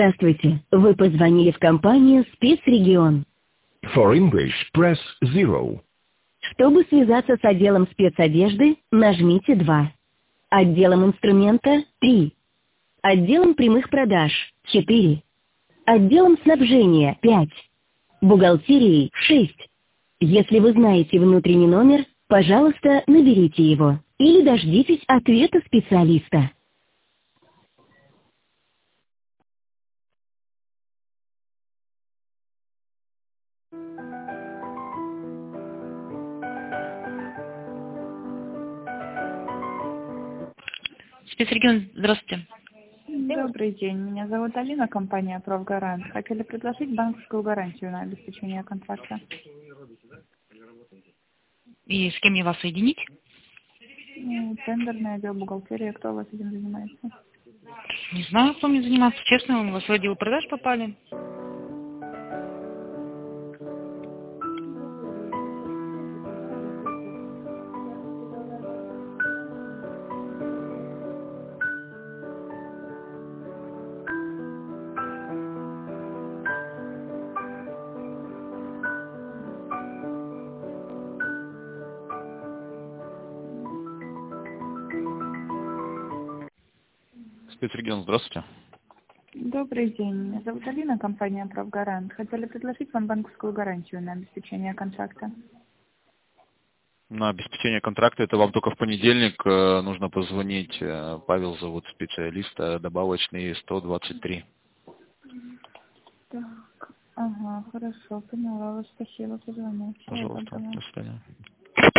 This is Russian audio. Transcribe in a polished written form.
Здравствуйте, вы позвонили в компанию «Спецрегион». For English, press 0. Чтобы связаться с отделом спецодежды, нажмите 2. Отделом инструмента – 3. Отделом прямых продаж – 4. Отделом снабжения – 5. Бухгалтерией – 6. Если вы знаете внутренний номер, пожалуйста, наберите его. Или дождитесь ответа специалиста. Спецрегион, здравствуйте. Добрый день, меня зовут Алина, компания «Профгарант». Хотели предложить банковскую гарантию на обеспечение контракта. И с кем мне вас соединить? Тендерный отдел бухгалтерии, кто у вас этим занимается? Не знаю, кто мне заниматься. Честно, мы в свой отдел продаж попали. Спецрегион, здравствуйте. Добрый день, меня зовут Алина, компания «Профгарант». Хотели предложить вам банковскую гарантию на обеспечение контракта. На обеспечение контракта это вам только в понедельник нужно позвонить. Павел зовут, специалиста, добавочный 123. Так, ага, хорошо, поняла вас, спасибо, позвоню. Пожалуйста, до свидания.